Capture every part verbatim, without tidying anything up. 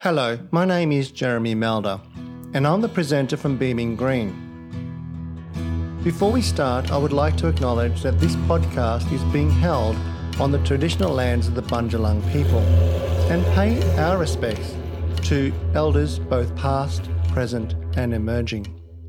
Hello, my name is Jeremy Melder, and I'm the presenter from Beaming Green. Before we start, I would like to acknowledge that this podcast is being held on the traditional lands of the Bundjalung people and pay our respects to elders both past, present and emerging.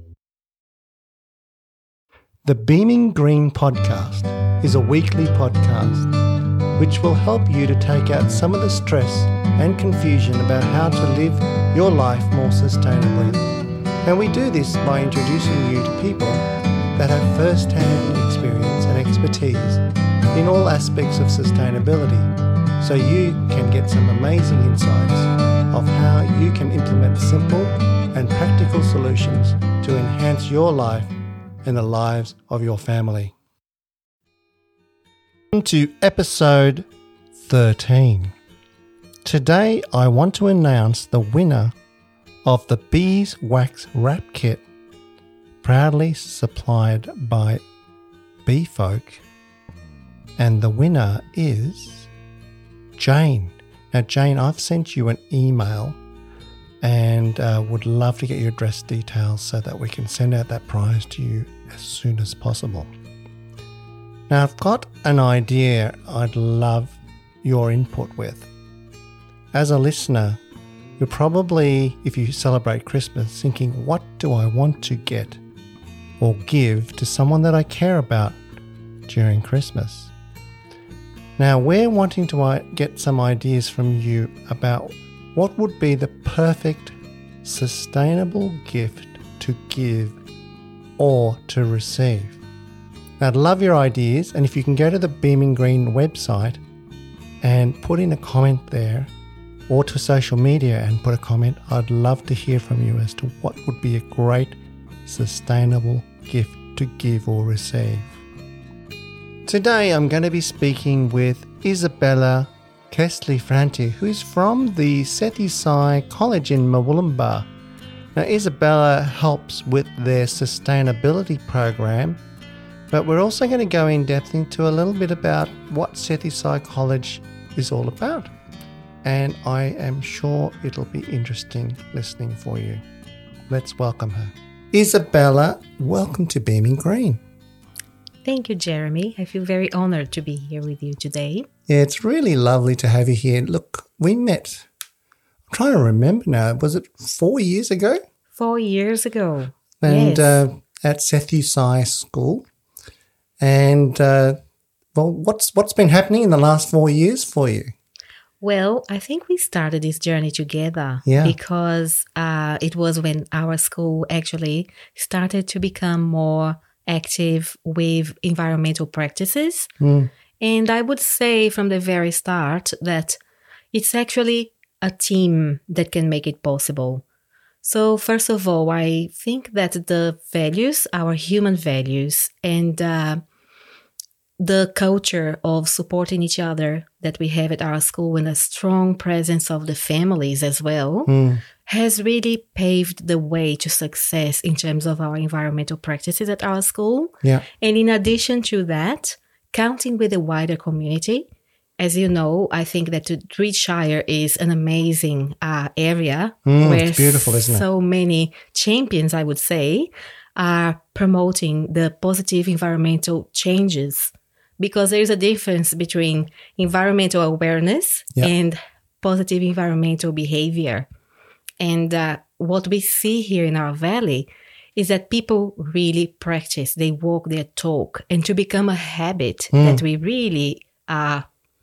The Beaming Green podcast is a weekly podcast which will help you to take out some of the stress and confusion about how to live your life more sustainably. And we do this by introducing you to people that have first-hand experience and expertise in all aspects of sustainability, so you can get some amazing insights of how you can implement simple and practical solutions to enhance your life and the lives of your family. To episode thirteen. Today I want to announce the winner of the Beeswax Wrap Kit, proudly supplied by Beefolk, and the winner is Jane. Now Jane, I've sent you an email and uh, would love to get your address details so that we can send out that prize to you as soon as possible. Now, I've got an idea I'd love your input with. As a listener, you're probably, if you celebrate Christmas, thinking, what do I want to get or give to someone that I care about during Christmas? Now, we're wanting to get some ideas from you about what would be the perfect, sustainable gift to give or to receive. Now, I'd love your ideas, and if you can go to the Beaming Green website and put in a comment there, or to social media and put a comment, I'd love to hear from you as to what would be a great, sustainable gift to give or receive. Today, I'm going to be speaking with Isabella Kestley-Franti, who is from the Sethi Sai College in Murwillumbah. Now, Isabella helps with their sustainability program, but we're also going to go in depth into a little bit about what Sethi Sai College is all about. And I am sure it'll be interesting listening for you. Let's welcome her. Isabella, welcome to Beaming Green. Thank you, Jeremy. I feel very honored to be here with you today. Yeah, it's really lovely to have you here. Look, we met, I'm trying to remember now, was it four years ago? Four years ago, And yes. uh, at Sethi Sai School. And, uh, well, what's what's been happening in the last four years for you? Well, I think we started this journey together Yeah. because uh, it was when our school actually started to become more active with environmental practices. Mm. And I would say from the very start that it's actually a team that can make it possible. So first of all, I think that the values, our human values, and uh, the culture of supporting each other that we have at our school, and a strong presence of the families as well, Mm. has really paved the way to success in terms of our environmental practices at our school. Yeah. And in addition to that, counting with the wider community. As you know, I think that the Tweedshire is an amazing uh, area Mm, where it's beautiful, isn't it? so many champions, I would say, are promoting the positive environmental changes, because there is a difference between environmental awareness Yeah. and positive environmental behavior. And uh, what we see here in our valley is that people really practice, they walk their talk, and to become a habit Mm. that we really uh,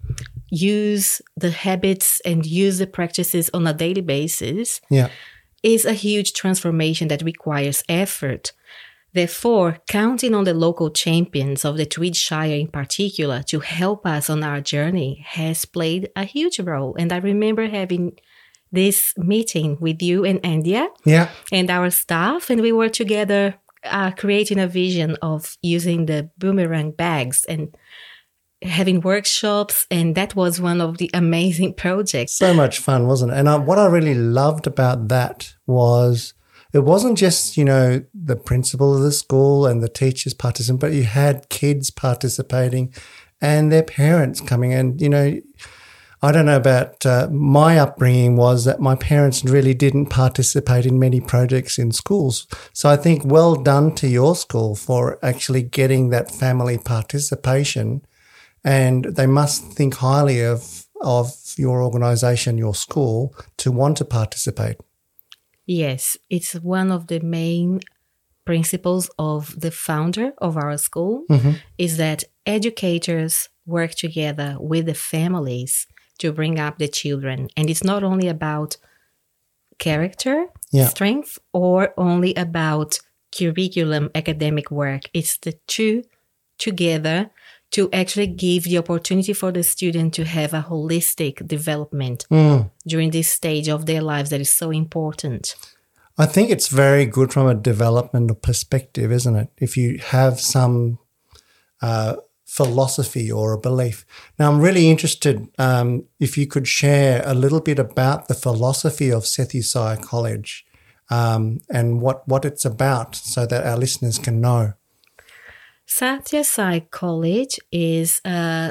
use the habits and use the practices on a daily basis Yeah. is a huge transformation that requires effort. Therefore, counting on the local champions of the Tweedshire in particular to help us on our journey has played a huge role. And I remember having this meeting with you and Andia Yeah. and our staff, and we were together uh, creating a vision of using the boomerang bags and having workshops, and that was one of the amazing projects. So much fun, wasn't it? And I, what I really loved about that was it wasn't just, you know, the principal of the school and the teachers participating, but you had kids participating and their parents coming. And, you know, I don't know about uh, my upbringing was that my parents really didn't participate in many projects in schools. So I think well done to your school for actually getting that family participation, and they must think highly of of your organisation, your school, to want to participate. Yes, it's one of the main principles of the founder of our school, mm-hmm. is that educators work together with the families to bring up the children. And it's not only about character yeah. strength or only about curriculum academic work. It's the two together to actually give the opportunity for the student to have a holistic development mm. during this stage of their lives that is so important. I think it's very good from a developmental perspective, isn't it? If you have some uh, philosophy or a belief. Now, I'm really interested um, if you could share a little bit about the philosophy of Sathya College um, and what, what it's about so that our listeners can know. Sathya Sai College is uh,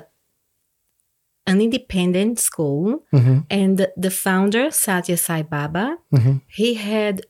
an independent school, mm-hmm. and the founder, Satya Sai Baba, mm-hmm. he had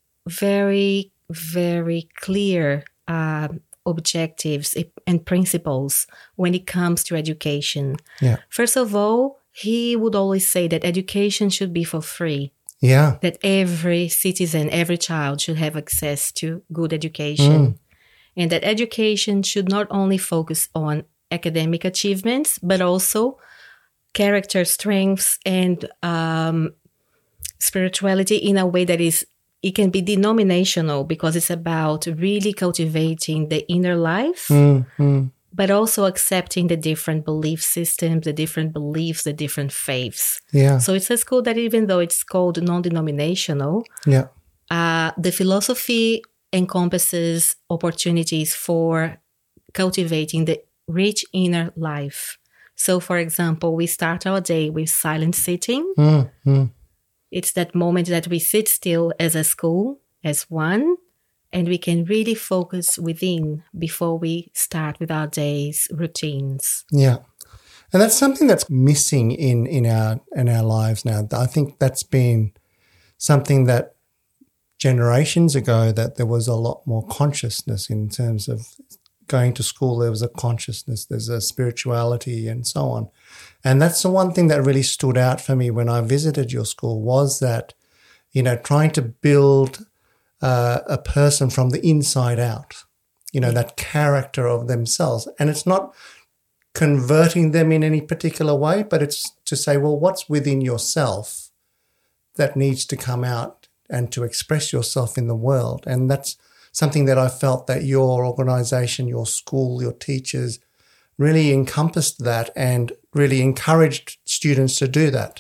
very, very clear uh, objectives and principles when it comes to education. Yeah. First of all, he would always say that education should be for free. Yeah. That every citizen, every child should have access to good education. Mm. And that education should not only focus on academic achievements, but also character strengths and um, spirituality in a way that is, it can be denominational because it's about really cultivating the inner life, mm-hmm. but also accepting the different belief systems, the different beliefs, the different faiths. Yeah. So it's a school that even though it's called non-denominational, yeah. uh, the philosophy encompasses opportunities for cultivating the rich inner life. So, for example, we start our day with silent sitting. Mm-hmm. It's that moment that we sit still as a school, as one, and we can really focus within before we start with our day's routines. Yeah. And that's something that's missing in, in our in our lives now. I think that's been something that generations ago that there was a lot more consciousness in terms of going to school. There was a consciousness, there's a spirituality and so on. And that's the one thing that really stood out for me when I visited your school was that, you know, trying to build uh, a person from the inside out, you know, that character of themselves. And it's not converting them in any particular way, but it's to say, well, what's within yourself that needs to come out and to express yourself in the world. And that's something that I felt that your organisation, your school, your teachers really encompassed that and really encouraged students to do that.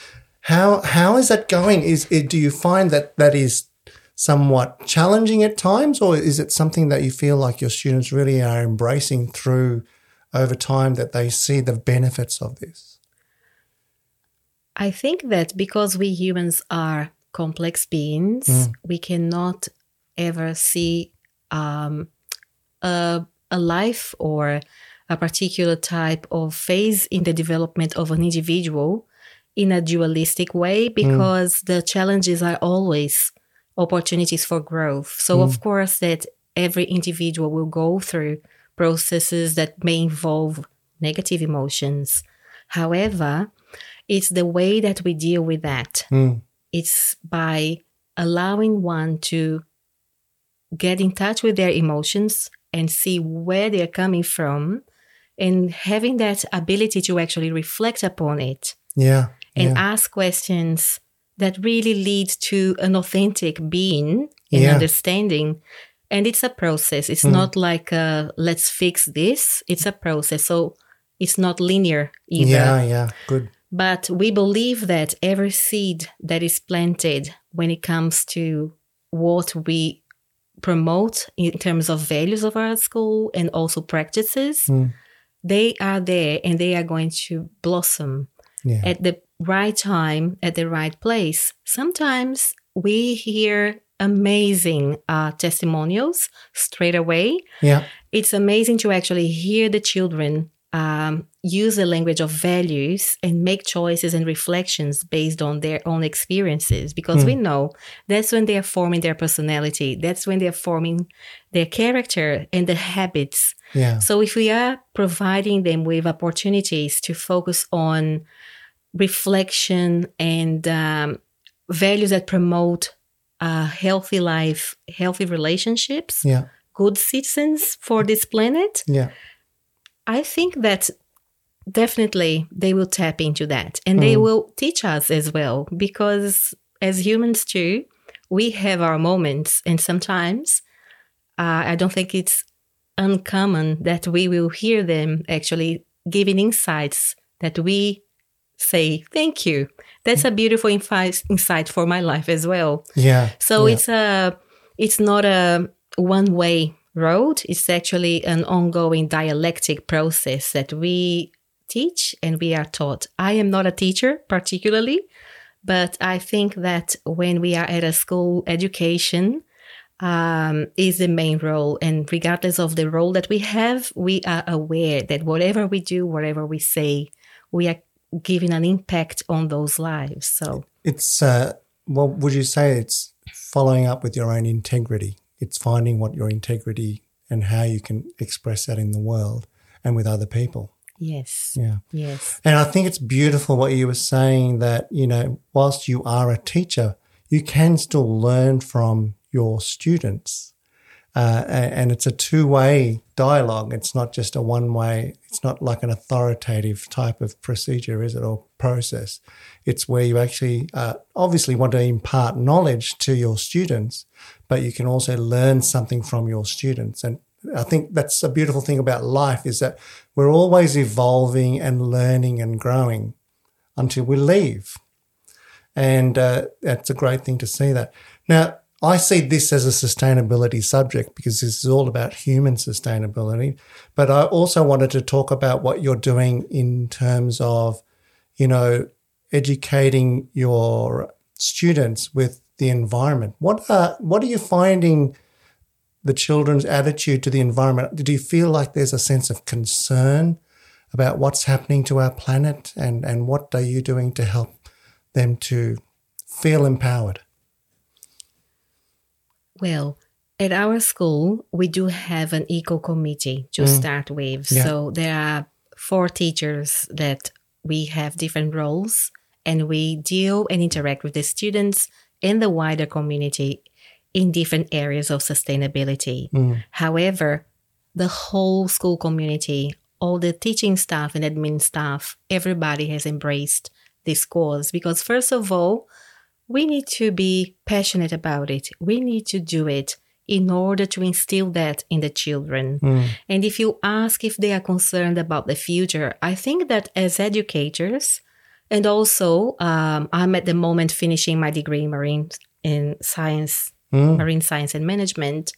How how is that going? Is do you find that that is somewhat challenging at times, or is it something that you feel like your students really are embracing through over time, that they see the benefits of this? I think that because we humans are complex beings, mm. we cannot ever see um, a, a life or a particular type of phase in the development of an individual in a dualistic way, because mm. the challenges are always opportunities for growth. So, mm. of course, that every individual will go through processes that may involve negative emotions. However, it's the way that we deal with that. Mm. It's by allowing one to get in touch with their emotions and see where they're coming from and having that ability to actually reflect upon it. Yeah. And yeah. ask questions that really lead to an authentic being and yeah. understanding. And it's a process. It's mm. not like, uh, let's fix this. It's a process. So it's not linear either. Yeah, yeah, good. But we believe that every seed that is planted when it comes to what we promote in terms of values of our school and also practices, mm. they are there and they are going to blossom yeah. at the right time, at the right place. Sometimes we hear amazing uh, testimonials straight away. Yeah. It's amazing to actually hear the children um, use the language of values and make choices and reflections based on their own experiences, because mm. we know that's when they are forming their personality. That's when they're forming their character and the habits. Yeah. So if we are providing them with opportunities to focus on reflection and um, values that promote a healthy life, healthy relationships, yeah. good citizens for this planet, yeah. I think that definitely they will tap into that, and mm. they will teach us as well, because as humans too, we have our moments, and sometimes uh, I don't think it's uncommon that we will hear them actually giving insights that we say, thank you. That's a beautiful infi- insight for my life as well. Yeah. So yeah. it's a, it's not a one-way road. It's actually an ongoing dialectic process that we teach and we are taught. I am not a teacher particularly, but I think that when we are at a school, education um, is the main role. And regardless of the role that we have, we are aware that whatever we do, whatever we say, we are giving an impact on those lives. So it's, uh, well, would you say it's following up with your own integrity? It's finding what your integrity and how you can express that in the world and with other people. Yes. Yeah. Yes. And I think it's beautiful what you were saying, that, you know, whilst you are a teacher, you can still learn from your students. Uh, and it's a two-way dialogue. It's not just a one-way. It's not like an authoritative type of procedure, is it, or process. It's where you actually uh, obviously want to impart knowledge to your students, but you can also learn something from your students. And I think that's a beautiful thing about life, is that we're always evolving and learning and growing until we leave. And uh, that's a great thing to see that. Now, I see this as a sustainability subject because this is all about human sustainability, but I also wanted to talk about what you're doing in terms of, you know, educating your students with the environment. What are, what are you finding the children's attitude to the environment? Do you feel like there's a sense of concern about what's happening to our planet, and, and what are you doing to help them to feel empowered? Well, at our school, we do have an eco committee to mm. start with. Yeah. So there are four teachers that we have different roles, and we deal and interact with the students and the wider community in different areas of sustainability. Mm. However, the whole school community, all the teaching staff and admin staff, everybody has embraced this cause, because first of all, we need to be passionate about it. We need to do it in order to instill that in the children. Mm. And if you ask if they are concerned about the future, I think that as educators, and also um, I'm at the moment finishing my degree in marine in science, mm. marine science and management.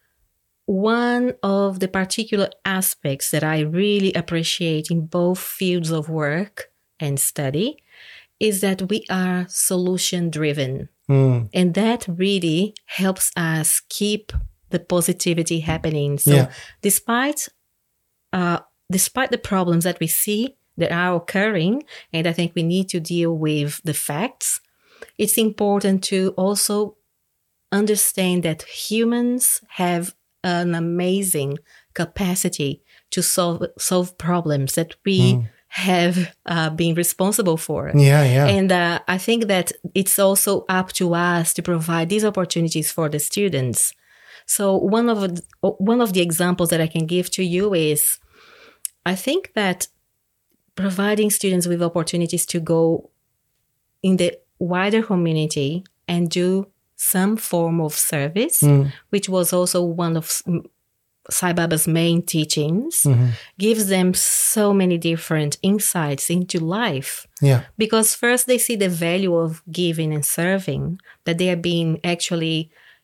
One of the particular aspects that I really appreciate in both fields of work and study is that we are solution-driven. Mm. And that really helps us keep the positivity happening. So yeah. despite uh, despite the problems that we see that are occurring, and I think we need to deal with the facts, it's important to also understand that humans have an amazing capacity to solve solve problems that we mm. have uh, been responsible for. Yeah, yeah. And uh, I think that it's also up to us to provide these opportunities for the students. So one of one of the examples that I can give to you is, I think that providing students with opportunities to go in the wider community and do some form of service, mm. which was also one of Sai Baba's main teachings, mm-hmm. gives them so many different insights into life. Yeah. Because first they see the value of giving and serving, that they are being actually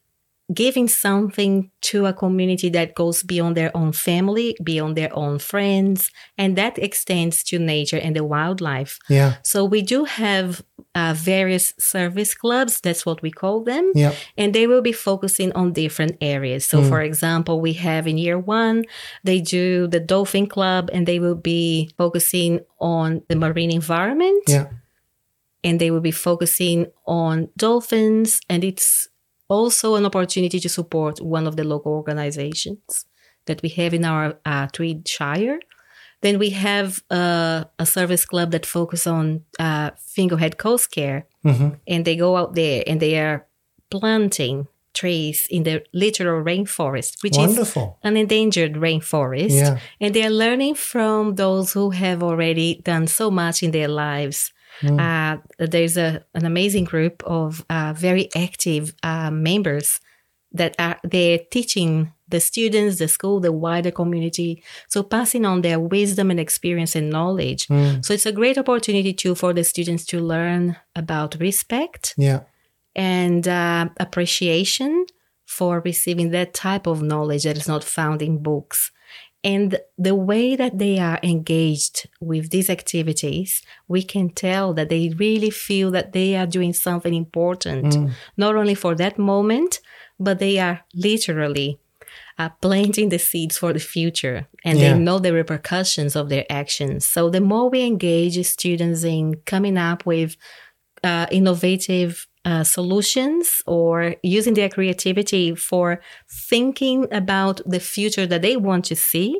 giving something to a community that goes beyond their own family, beyond their own friends, and that extends to nature and the wildlife. Yeah. So we do have uh, various service clubs, that's what we call them, Yeah. and they will be focusing on different areas. So, Mm. for example, we have in year one, they do the Dolphin Club, and they will be focusing on the marine environment, Yeah. and they will be focusing on dolphins, and it's also an opportunity to support one of the local organizations that we have in our uh, Tweed Shire. Then we have uh, a service club that focus on uh, Fingerhead Coast Care, Mm-hmm. and they go out there and they are planting trees in the literal rainforest, which Wonderful. is an endangered rainforest. Yeah. And they are learning from those who have already done so much in their lives. Mm. Uh, there's a, an amazing group of uh, very active uh, members that are they're teaching the students, the school, the wider community, so passing on their wisdom and experience and knowledge. Mm. So it's a great opportunity too for the students to learn about respect Yeah. and uh, appreciation for receiving that type of knowledge that is not found in books. And the way that they are engaged with these activities, we can tell that they really feel that they are doing something important, Mm. not only for that moment, but they are literally uh, planting the seeds for the future, and Yeah. they know the repercussions of their actions. So the more we engage students in coming up with uh, innovative uh, solutions or using their creativity for thinking about the future that they want to see,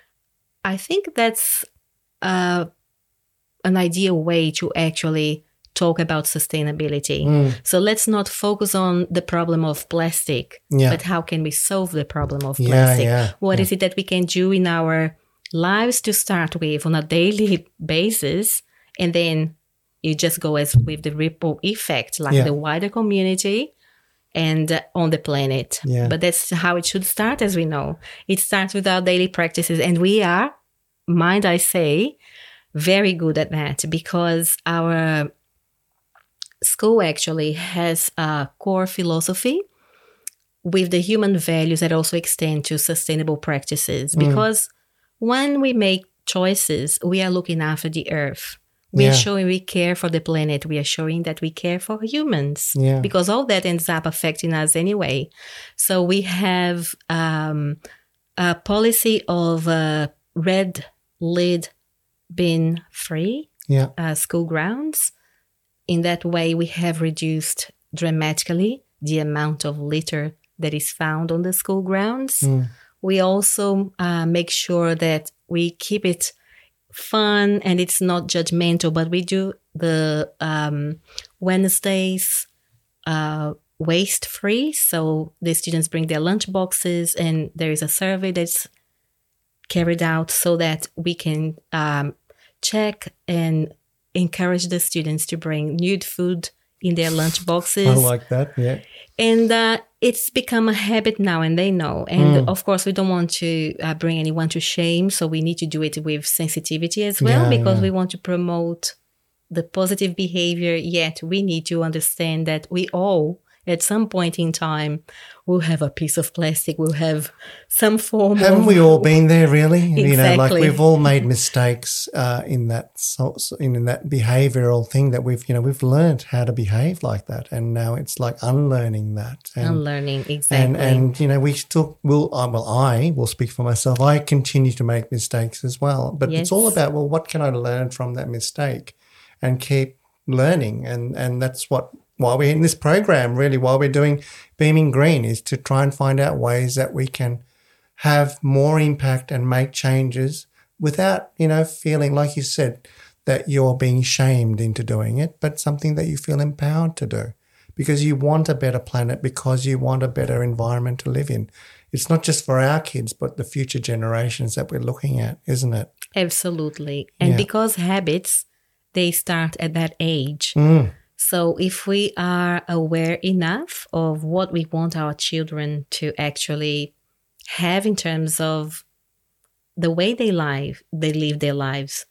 I think that's uh, an ideal way to actually talk about sustainability. Mm. So let's not focus on the problem of plastic, Yeah. but how can we solve the problem of Yeah, plastic? yeah, What yeah. is it that we can do in our lives to start with on a daily basis? And then you just go as with the ripple effect, like Yeah. the wider community and uh, on the planet. Yeah. But that's how it should start, as we know. It starts with our daily practices. And we are, mind I say, very good at that, because our school actually has a core philosophy with the human values that also extend to sustainable practices. Because when we make choices, we are looking after the earth. We Yeah. are showing we care for the planet. We are showing that we care for humans. Yeah. Because all that ends up affecting us anyway. So we have um, a policy of uh, red lid bin free Yeah. uh, school grounds. In that way, we have reduced dramatically the amount of litter that is found on the school grounds. Mm. We also uh, make sure that we keep it fun and it's not judgmental, but we do the um, Wednesdays uh, waste free. So the students bring their lunch boxes, and there is a survey that's carried out so that we can um, check and encourage the students to bring nude food in their lunch boxes. I like that. Yeah. And uh, it's become a habit now, and they know. And of course, we don't want to uh, bring anyone to shame, so we need to do it with sensitivity as well, Yeah, because yeah. we want to promote the positive behavior. Yet we need to understand that we all, at some point in time, will have a piece of plastic, will have some form Haven't of... we all been there, really? You know, like Exactly. we've all made mistakes uh, in that so, so- in that behavioural thing that we've, you know, we've learned how to behave like that, and now it's like unlearning that. And, Unlearning, exactly. And and you know, we still will. Uh, well, I will speak for myself. I continue to make mistakes as well, but it's all Yes. about, well, what can I learn from that mistake, and keep learning, and and that's what. While we're in this program, really, while we're doing Beaming Green, is to try and find out ways that we can have more impact and make changes without, you know, feeling, like you said, that you're being shamed into doing it, but something that you feel empowered to do because you want a better planet, because you want a better environment to live in. It's not just for our kids, but the future generations that we're looking at, isn't it? Absolutely. And Yeah. because habits, they start at that age. Mm. So if we are aware enough of what we want our children to actually have in terms of the way they live, they live their lives.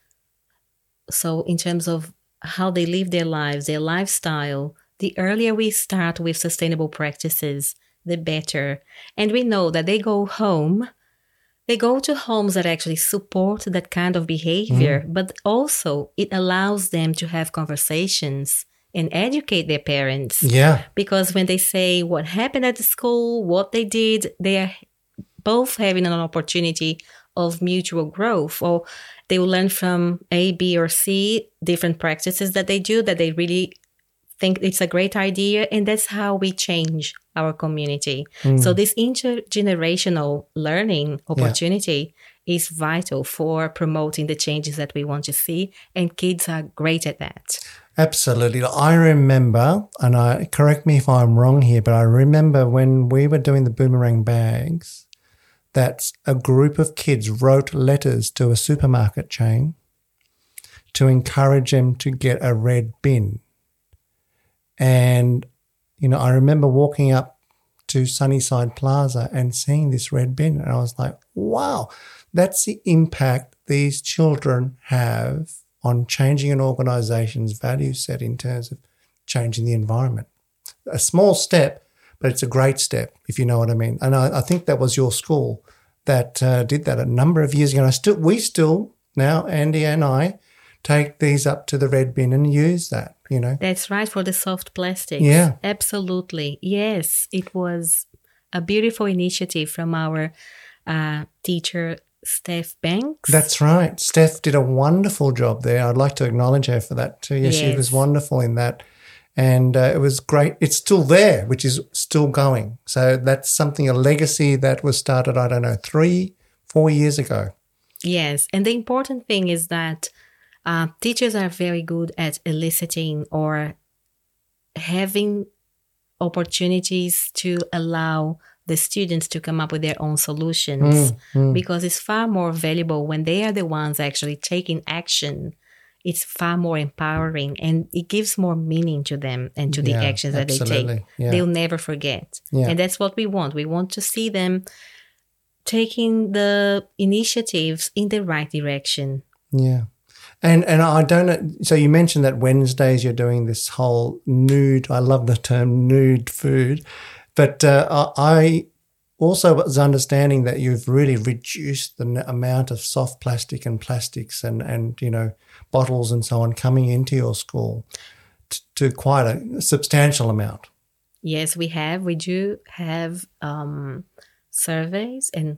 So in terms of how they live their lives, their lifestyle, the earlier we start with sustainable practices, the better. And we know that they go home, they go to homes that actually support that kind of behavior, mm. but also it allows them to have conversations and educate their parents. Yeah. Because when they say what happened at the school, what they did, they are both having an opportunity of mutual growth, or they will learn from A, B, or C, different practices that they do that they really think it's a great idea. And that's how we change our community. Mm. So this intergenerational learning opportunity yeah. is vital for promoting the changes that we want to see. And kids are great at that. Absolutely. I remember, and I correct me if I'm wrong here, but I remember when we were doing the boomerang bags, that a group of kids wrote letters to a supermarket chain to encourage them to get a red bin. And, you know, I remember walking up to Sunnyside Plaza and seeing this red bin, and I was like, wow, that's the impact these children have on changing an organisation's value set in terms of changing the environment. A small step, but it's a great step, if you know what I mean. And I, I think that was your school that uh, did that a number of years ago. And I still, we still now, Andy and I, take these up to the red bin and use that, you know. That's right, for the soft plastics. Yeah. Absolutely. Yes, it was a beautiful initiative from our uh, teacher, Steph Banks. That's right. Steph did a wonderful job there. I'd like to acknowledge her for that too. Yes, yes. She was wonderful in that. And uh, it was great. It's still there, which is still going. So that's something, a legacy that was started, I don't know, three, four years ago. Yes. And the important thing is that uh, teachers are very good at eliciting or having opportunities to allow the students to come up with their own solutions, mm, mm. because it's far more valuable when they are the ones actually taking action. It's far more empowering, and it gives more meaning to them and to the yeah, actions that absolutely. they take. Yeah. They'll never forget. Yeah. And that's what we want. We want to see them taking the initiatives in the right direction. Yeah. And and I don't know, so you mentioned that Wednesdays you're doing this whole nude, I love the term nude food, but uh, I also was understanding that you've really reduced the amount of soft plastic and plastics and, and you know, bottles and so on coming into your school t- to quite a substantial amount. Yes, we have. We do have um, surveys and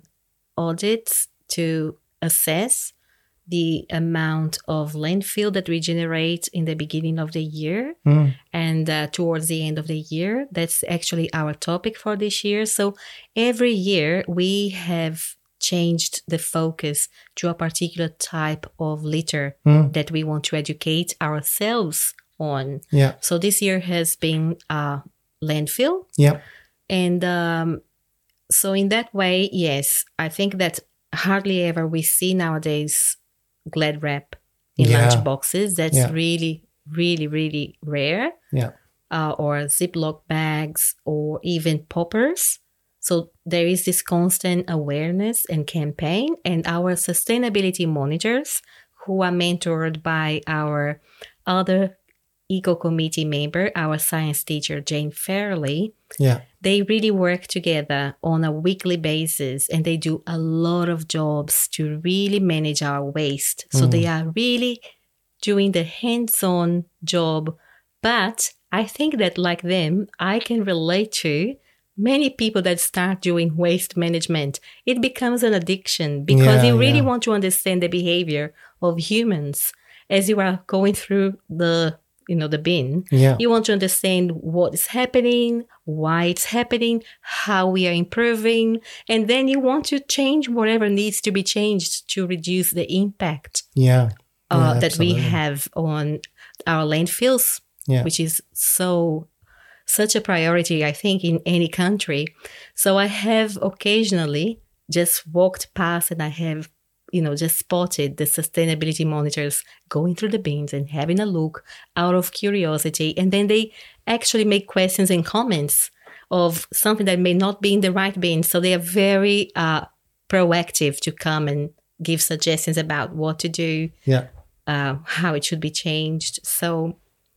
audits to assess the amount of landfill that we generate in the beginning of the year mm. and uh, towards the end of the year. That's actually our topic for this year. So every year we have changed the focus to a particular type of litter mm. that we want to educate ourselves on. Yeah. So this year has been uh, landfill. Yeah. And um, so in that way, yes, I think that hardly ever we see nowadays Glad wrap in yeah. lunch boxes. That's yeah. really, really, really rare. Yeah. Uh, or Ziploc bags or even poppers. So there is this constant awareness and campaign, and our sustainability monitors, who are mentored by our other Eco Committee member, our science teacher, Jane Fairley, yeah. they really work together on a weekly basis, and they do a lot of jobs to really manage our waste. So mm. they are really doing the hands-on job. But I think that, like them, I can relate to many people that start doing waste management. It becomes an addiction because yeah, you really yeah. want to understand the behavior of humans as you are going through the you know, the bin. Yeah. You want to understand what is happening, why it's happening, how we are improving, and then you want to change whatever needs to be changed to reduce the impact yeah. Yeah, uh, that we have on our landfills, yeah. which is so such a priority, I think, in any country. So I have occasionally just walked past and I have you know, just spotted the sustainability monitors going through the bins and having a look out of curiosity. And then they actually make questions and comments of something that may not be in the right bin. So they are very uh, proactive to come and give suggestions about what to do, yeah, uh, how it should be changed. So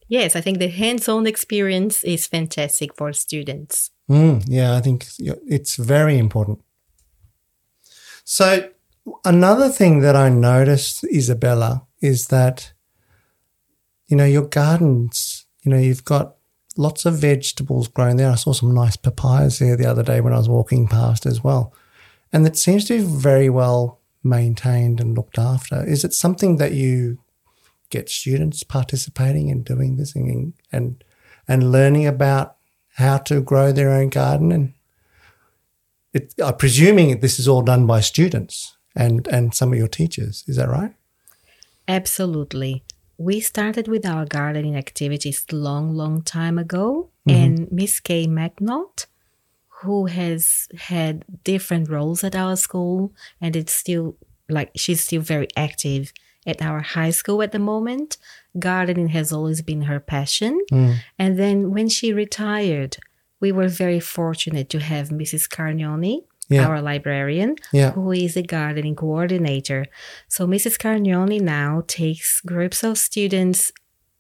yes, I think the hands-on experience is fantastic for students. Mm, yeah, I think it's very important. So another thing that I noticed, Isabella, is that, you know, your gardens, you know, you've got lots of vegetables growing there. I saw some nice papayas there the other day when I was walking past as well. And it seems to be very well maintained and looked after. Is it something that you get students participating in doing this and and, and learning about how to grow their own garden? And it, I'm presuming this is all done by students and, and some of your teachers. Is that right? Absolutely. We started with our gardening activities long, long time ago. Mm-hmm. And Miss Kay McNaught, who has had different roles at our school, and it's still like she's still very active at our high school at the moment. Gardening has always been her passion. Mm. And then when she retired, we were very fortunate to have Missus Carnioni, yeah. our librarian, yeah. who is a gardening coordinator. So Missus Carnioni now takes groups of students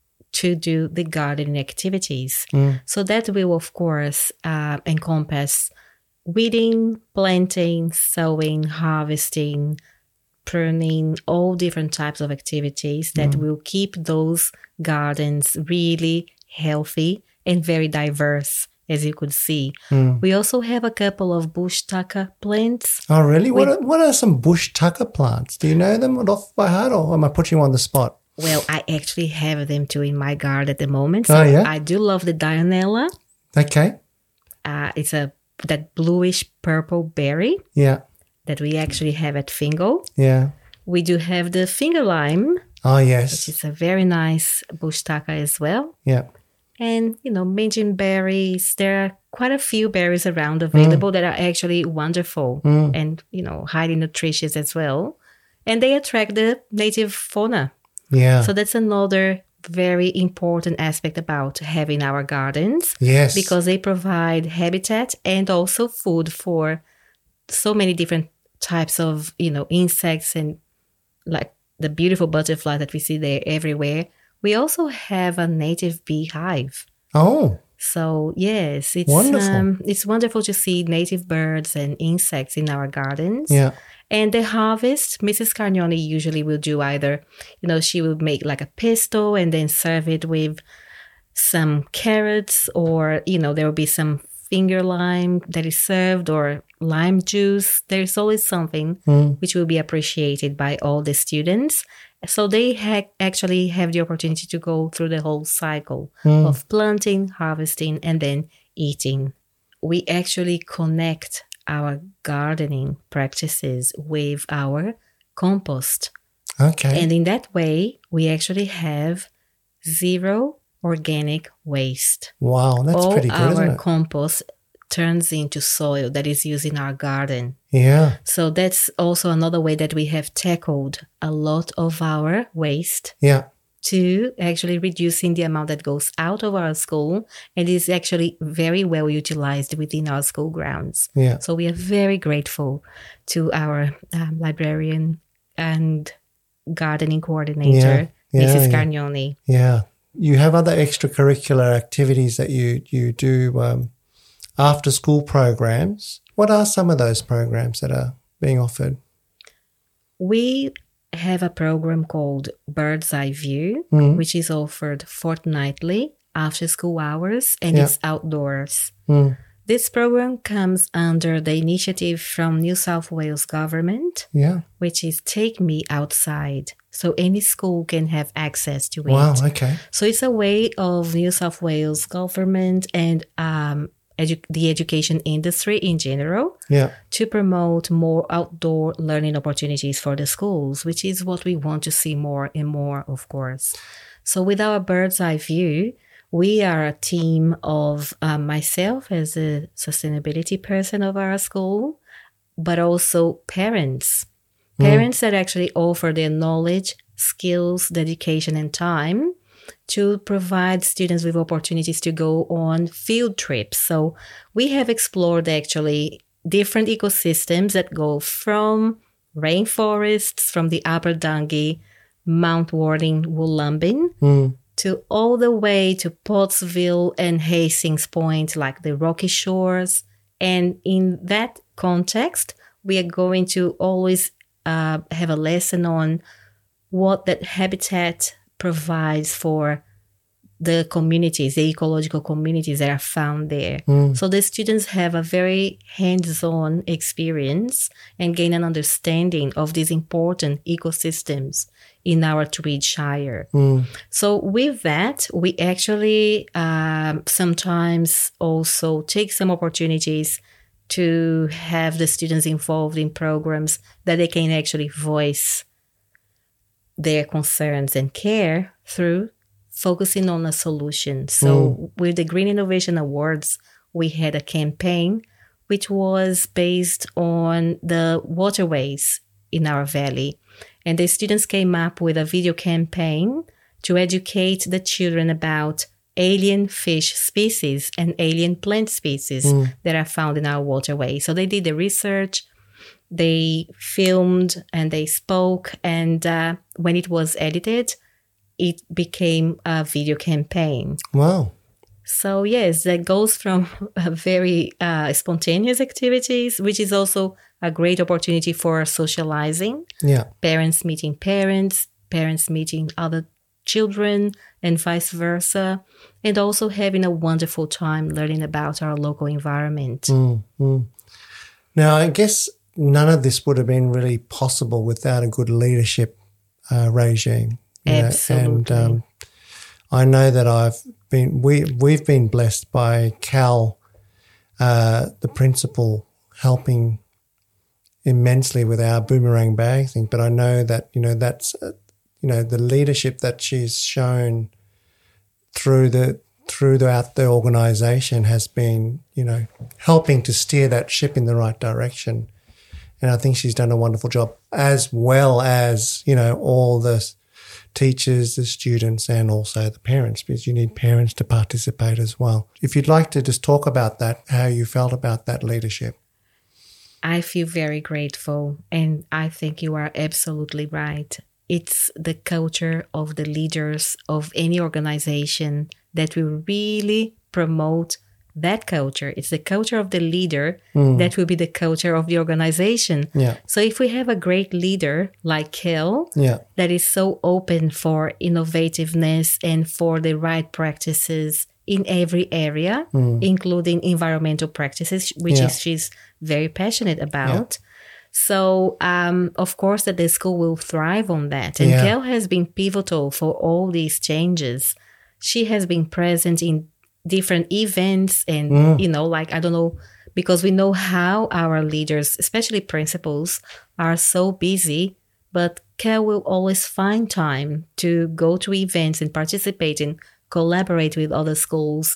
to do the gardening activities. Mm. So that will, of course, uh, encompass weeding, planting, sowing, harvesting, pruning, all different types of activities that mm. will keep those gardens really healthy and very diverse, as you could see. Mm. We also have a couple of bush tucker plants. Oh, really? With, what, are, what are some bush tucker plants? Do you know them off by heart, or am I putting you on the spot? Well, I actually have them too in my garden at the moment. So oh, yeah? I do love the Dianella. Okay. Uh, it's a that bluish purple berry. Yeah. That we actually have at Fingal. Yeah. We do have the finger lime. Oh, yes. Which is a very nice bush tucker as well. Yeah. And, you know, Minchin berries. There are quite a few berries around available mm. that are actually wonderful mm. and, you know, highly nutritious as well. And they attract the native fauna. Yeah. So that's another very important aspect about having our gardens. Yes. Because they provide habitat and also food for so many different types of, you know, insects and like the beautiful butterfly that we see there everywhere. We also have a native beehive. Oh. So, yes, it's wonderful. Um, it's wonderful to see native birds and insects in our gardens. Yeah. And the harvest, Missus Carnioni usually will do either, you know, she will make like a pesto and then serve it with some carrots, or, you know, there will be some finger lime that is served, or lime juice. There's always something mm. which will be appreciated by all the students. So they ha- actually have the opportunity to go through the whole cycle mm. of planting, harvesting, and then eating. We actually connect our gardening practices with our compost. Okay. And in that way, we actually have zero organic waste. Wow, that's All pretty good, our isn't it? compost turns into soil that is used in our garden. Yeah. So that's also another way that we have tackled a lot of our waste. Yeah. To actually reducing the amount that goes out of our school and is actually very well utilized within our school grounds. Yeah. So we are very grateful to our um, librarian and gardening coordinator, yeah. Yeah, Missus yeah. Carnioni. Yeah. You have other extracurricular activities that you, you do um, after school programs. What are some of those programs that are being offered? We have a program called Bird's Eye View, mm. which is offered fortnightly after school hours, and yeah. it's outdoors. Mm. This program comes under the initiative from New South Wales government, yeah. which is Take Me Outside. So any school can have access to it. Wow, okay. So it's a way of New South Wales government and um, edu- the education industry in general yeah. to promote more outdoor learning opportunities for the schools, which is what we want to see more and more, of course. So with our Bird's Eye View, we are a team of um, myself as a sustainability person of our school, but also parents. Mm. Parents that actually offer their knowledge, skills, dedication, and time to provide students with opportunities to go on field trips. So we have explored actually different ecosystems that go from rainforests, from the Upper Dungi, Mount Warning, Woollumbin, mm. to all the way to Pottsville and Hastings Point, like the Rocky Shores. And in that context, we are going to always uh, have a lesson on what that habitat provides for the communities, the ecological communities that are found there. Mm. So the students have a very hands-on experience and gain an understanding of these important ecosystems in our Tweed Shire. Mm. So with that, we actually um, sometimes also take some opportunities to have the students involved in programs that they can actually voice their concerns and care through focusing on a solution. So mm. with the Green Innovation Awards, we had a campaign which was based on the waterways in our valley. And the students came up with a video campaign to educate the children about alien fish species and alien plant species mm. that are found in our waterways. So they did the research, they filmed and they spoke. And uh, when it was edited, it became a video campaign. Wow. So yes, that goes from a very uh, spontaneous activities, which is also a great opportunity for socializing. Yeah. Parents meeting parents, parents meeting other children, and vice versa. And also having a wonderful time learning about our local environment. Mm-hmm. Now, I guess none of this would have been really possible without a good leadership uh, regime. Absolutely. And um, I know that I've been, we, we've been blessed by Cal, uh, the principal, helping immensely with our boomerang bag thing. But I know that, you know, that's, uh, you know, the leadership that she's shown through the, throughout the organisation has been, you know, helping to steer that ship in the right direction. And I think she's done a wonderful job, as well as, you know, all the teachers, the students, and also the parents, because you need parents to participate as well. If you'd like to just talk about that, how you felt about that leadership. I feel very grateful, and I think you are absolutely right. It's the culture of the leaders of any organization that will really promote that culture. It's the culture of the leader mm. that will be the culture of the organization. Yeah. So if we have a great leader like Kel yeah. that is so open for innovativeness and for the right practices in every area, mm. including environmental practices, which yeah. is she's very passionate about. Yeah. So, um, of course, that the school will thrive on that. And yeah. Kel has been pivotal for all these changes. She has been present in different events and, mm. you know, like, I don't know, because we know how our leaders, especially principals, are so busy, but Kel will always find time to go to events and participate and collaborate with other schools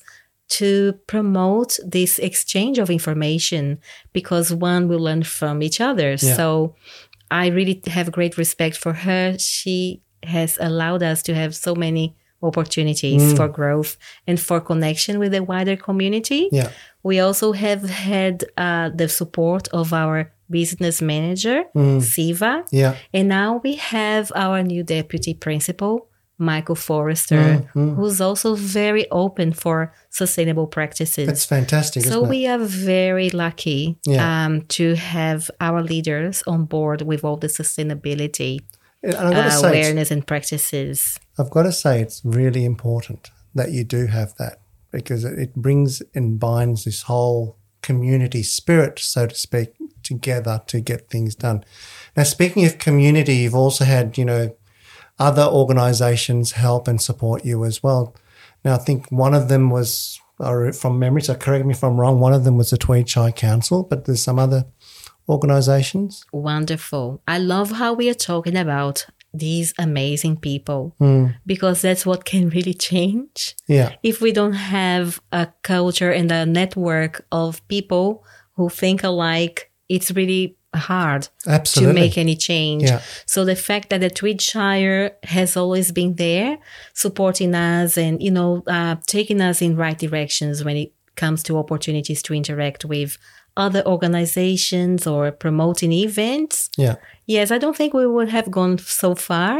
to promote this exchange of information, because one will learn from each other. Yeah. So I really have great respect for her. She has allowed us to have so many opportunities mm. for growth and for connection with the wider community. Yeah. We also have had uh, the support of our business manager, mm. Siva. Yeah. And now we have our new deputy principal, Michael Forrester, mm, mm. who's also very open for sustainable practices. That's fantastic, so isn't it? We are very lucky yeah. um, to have our leaders on board with all the sustainability and I've got to uh, say, awareness and practices. I've got to say it's really important that you do have that, because it brings and binds this whole community spirit, so to speak, together to get things done. Now, speaking of community, you've also had, you know, other organisations help and support you as well. Now, I think one of them was, from memory, so correct me if I'm wrong, one of them was the Tweed Shire Council, but there's some other organisations. Wonderful. I love how we are talking about these amazing people mm. because that's what can really change. Yeah. If we don't have a culture and a network of people who think alike, it's really hard Absolutely. to make any change. Yeah. So the fact that the Tweed Shire has always been there supporting us and, you know, uh, taking us in right directions when it comes to opportunities to interact with other organizations or promoting events. Yeah. Yes, I don't think we would have gone so far,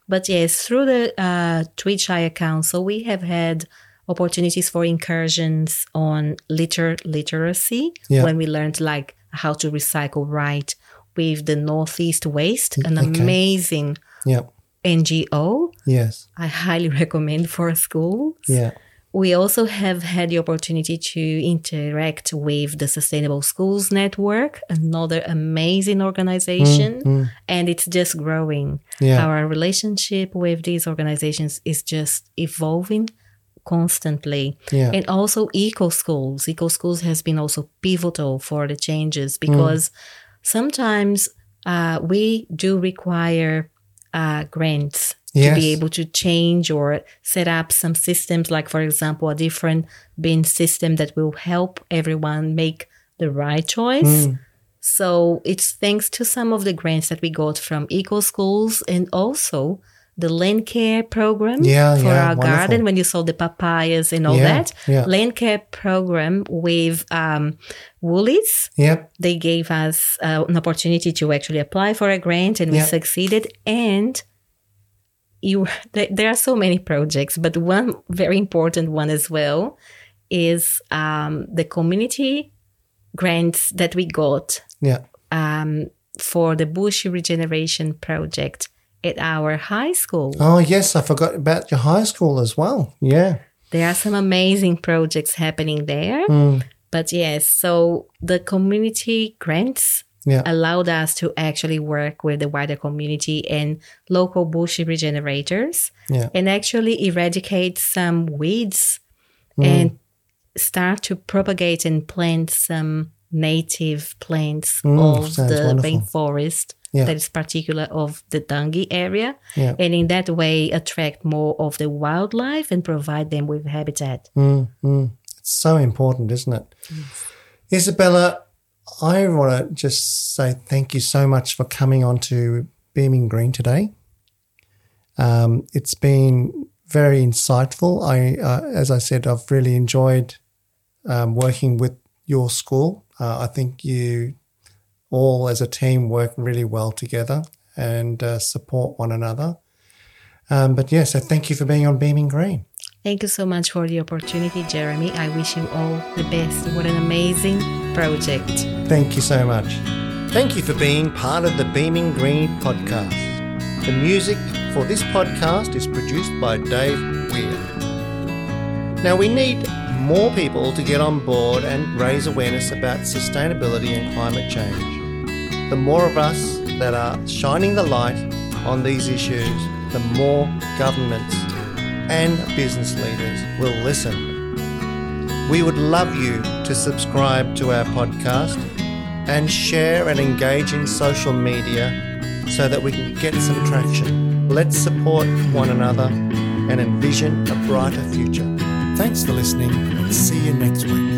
But yes, through the uh, Tweetshire Council, we have had opportunities for incursions on litter literacy Yeah. when we learned like how to recycle right with the Northeast Waste, an Okay. amazing Yeah. N G O. Yes. I highly recommend for schools. Yeah. We also have had the opportunity to interact with the Sustainable Schools Network, another amazing organization, Mm, and it's just growing. Yeah. Our relationship with these organizations is just evolving constantly. Yeah. And also Eco Schools. Eco Schools has been also pivotal for the changes because sometimes uh, we do require uh, grants to Yes. be able to change or set up some systems, like, for example, a different bin system that will help everyone make the right choice. Mm. So it's thanks to some of the grants that we got from Eco Schools and also the land care program Yeah, for yeah, our wonderful. garden when you saw the papayas and all Yeah, that. yeah. Land care program with um, Woolies. Yep. They gave us uh, an opportunity to actually apply for a grant and we Yeah. succeeded. And you, there there are so many projects, but one very important one as well is um, the community grants that we got Yeah. um, for the bush regeneration project at our high school. Oh, yes. I forgot about your high school as well. Yeah. There are some amazing projects happening there. Mm. But yes, so the community grants Yeah. allowed us to actually work with the wider community and local bush regenerators Yeah. and actually eradicate some weeds and start to propagate and plant some native plants Mm, of sounds the wonderful. rainforest Yeah. that is particular of the Dangi area. Yeah. And in that way, attract more of the wildlife and provide them with habitat. Mm, mm. It's so important, isn't it? Isabella, I want to just say thank you so much for coming on to Beaming Green today. Um, it's been very insightful. I, uh, as I said, I've really enjoyed um, working with your school. Uh, I think you all as a team work really well together and uh, support one another. Um, but yeah, so thank you for being on Beaming Green. Thank you so much for the opportunity, Jeremy. I wish you all the best. What an amazing project. Thank you so much. Thank you for being part of the Beaming Green podcast. The music for this podcast is produced by Dave Weir. Now, we need more people to get on board and raise awareness about sustainability and climate change. The more of us that are shining the light on these issues, the more governments and business leaders will listen. We would love you to subscribe to our podcast and share and engage in social media so that we can get some traction. Let's support one another and envision a brighter future. Thanks for listening and see you next week.